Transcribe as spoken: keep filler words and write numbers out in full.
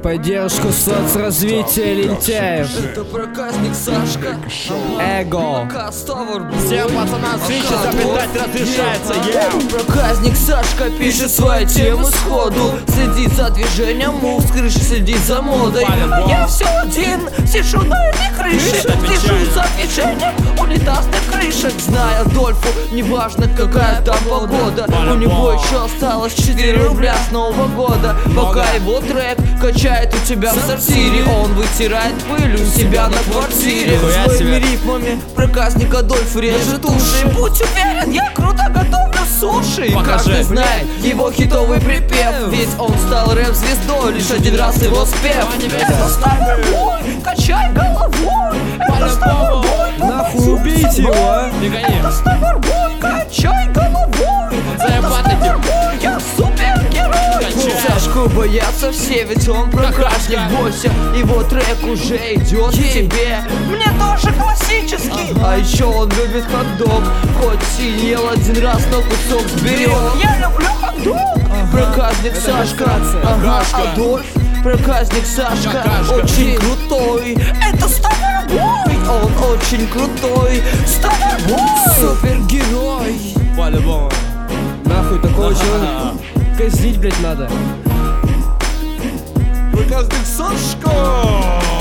Поддержку соцразвития лентяев. Это проказник Сашка. Эго. Всем пацанам свечи запитать разрешается. Yeah. Проказник Сашка пишет свои темы сходу. Следит за движением мув, с крыши следит за модой. А я все один, сижу на этой крыше. Слежу за движением унитазных крышек. Зная Адольфу, неважно какая там погода. У него еще осталось четыре рубля с Нового года. Пока его трек качает у тебя в сортире, он вытирает пыль у себя на квартире. Своими рифмами проказник Адольф режет уши. Будь уверен, я круто готовлю суши. Каждый знает его хитовый припев, ведь он стал рэп-звездой, лишь один раз его спев. Это с тобой, качай головой. Это с тобой, Нахуй убейте его, а? это с тобой, качай головой. Это с тобой, я супергерой. Сашку боятся все, ведь он проказник. Бойся, его трек уже идет к тебе. Мне тоже классический. А еще он любит хот-дог, хоть и ел один раз, но кусок сберет. Я люблю хот-дог. Проказник Сашка, ага, Адольф. Проказник Сашка очень крутой. Это с тобой, он очень крутой. С тобой супергерой. По-любому. Нахуй такого человека казнить, блять, надо. Проказник Сашка.